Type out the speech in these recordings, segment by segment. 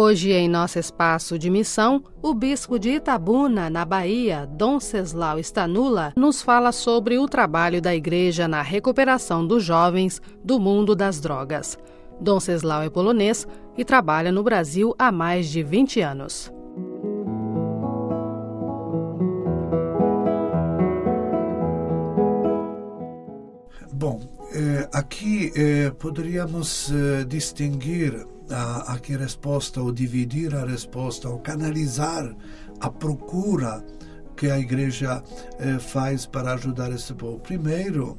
Hoje, em nosso espaço de missão, o bispo de Itabuna, na Bahia, Dom Ceslau Stanula, nos fala sobre o trabalho da igreja na recuperação dos jovens do mundo das drogas. Dom Ceslau é polonês e trabalha no Brasil há mais de 20 anos. Bom, aqui poderíamos distinguir aqui a resposta, ou dividir a resposta, ou canalizar a procura que a igreja faz para ajudar esse povo. Primeiro,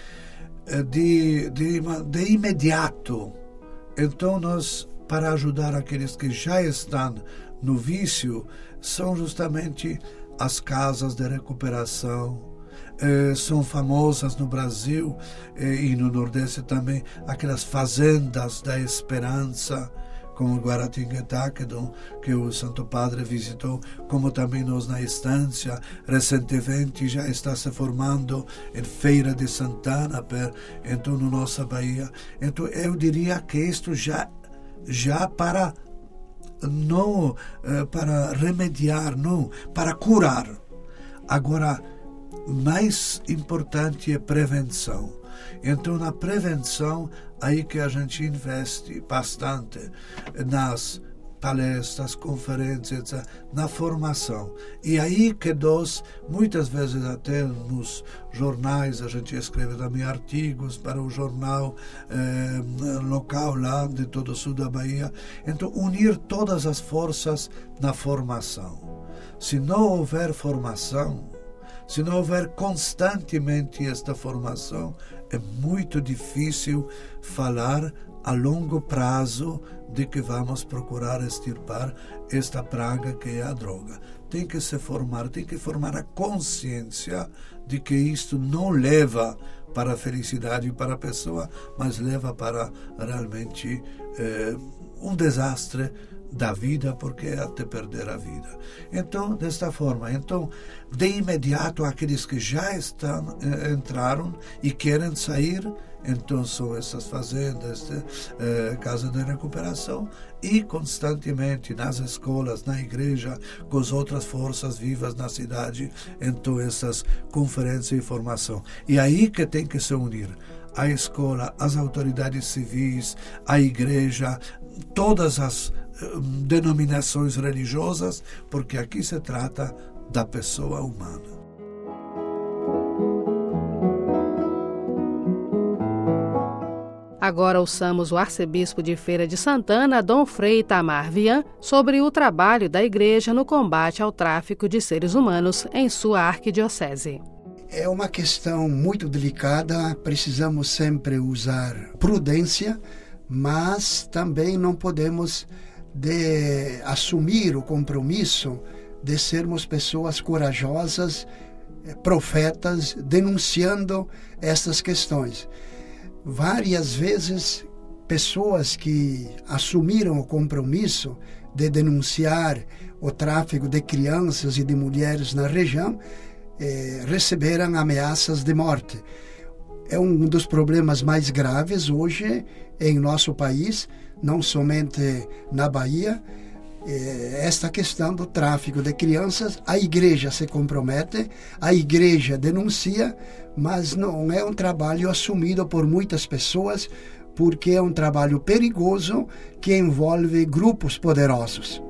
de imediato, então nós, para ajudar aqueles que já estão no vício, são justamente as casas de recuperação. São famosas no Brasil e no Nordeste também aquelas fazendas da esperança, como Guaratinguetá, que o Santo Padre visitou, como também nós na Estância. Recentemente já está se formando em Feira de Santana, então na nossa Bahia. Então eu diria que isto já para não para remediar, não para curar. Agora, mais importante é prevenção. Então, na prevenção, aí que a gente investe bastante nas palestras, conferências, etc., na formação. E aí que nós, muitas vezes até nos jornais, a gente escreve também artigos para o jornal local lá de todo o sul da Bahia. Então, unir todas as forças na formação. Se não houver formação, se não houver constantemente esta formação, é muito difícil falar a longo prazo de que vamos procurar extirpar esta praga que é a droga. Tem que se formar, tem que formar a consciência de que isto não leva para a felicidade para a pessoa, mas leva para realmente um desastre da vida, porque é até perder a vida. Então, desta forma, de imediato, aqueles que já entraram e querem sair, então são essas fazendas, casas de recuperação, e constantemente nas escolas, na igreja, com as outras forças vivas na cidade, então essas conferências e formação. E aí que tem que se unir a escola, as autoridades civis, a igreja, todas as denominações religiosas, porque aqui se trata da pessoa humana. Agora ouçamos o arcebispo de Feira de Santana, Dom Frei Itamar Vian, sobre o trabalho da igreja no combate ao tráfico de seres humanos em sua arquidiocese. É uma questão muito delicada, precisamos sempre usar prudência, mas também não podemos assumir o compromisso de sermos pessoas corajosas, profetas, denunciando essas questões. Várias vezes, pessoas que assumiram o compromisso de denunciar o tráfico de crianças e de mulheres na região receberam ameaças de morte. É um dos problemas mais graves hoje em nosso país, não somente na Bahia. Esta questão do tráfico de crianças, a igreja se compromete, a igreja denuncia, mas não é um trabalho assumido por muitas pessoas, porque é um trabalho perigoso que envolve grupos poderosos.